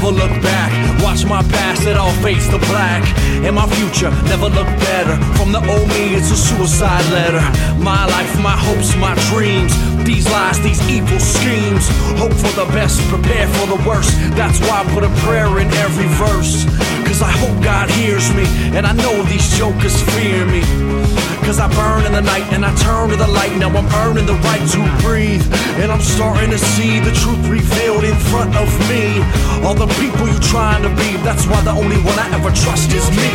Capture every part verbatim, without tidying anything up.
never look back. Watch my past, it all fades to black. And my future never looked better. From the old me, it's a suicide letter. My life, my hopes, my dreams. These lies, these evil schemes. Hope for the best, prepare for the worst. That's why I put a prayer in every verse. Cause I hope God hears me, and I know these jokers fear me. Cause I burn in the night and I turn to the light. Now I'm earning the right to breathe, and I'm starting to see the truth revealed in front of me. All the people you trying to be, that's why the only one I ever trust is me.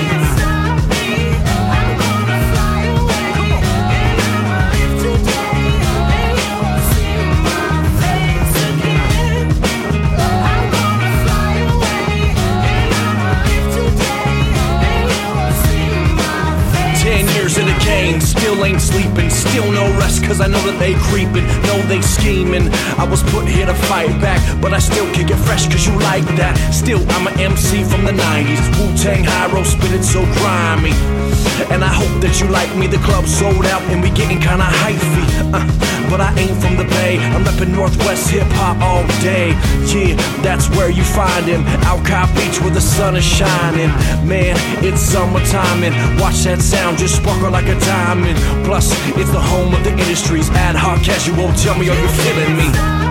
In the game, still ain't sleeping, still no rest, cause I know that they creeping, know they scheming. I was put here to fight back, but I still kick it fresh cause you like that. Still, I'm an M C from the nineties, Wu-Tang Hiro, spit it so grimy. And I hope that you like me, the club's sold out and we getting kinda hyphy. uh, But I ain't from the Bay, I'm reppin' Northwest hip-hop all day. Yeah, that's where you find him, Alcott Beach where the sun is shining. Man, it's summertime and watch that sound just sparkle like a diamond. Plus, it's the home of the industries, ad hoc casual, tell me are you feeling me?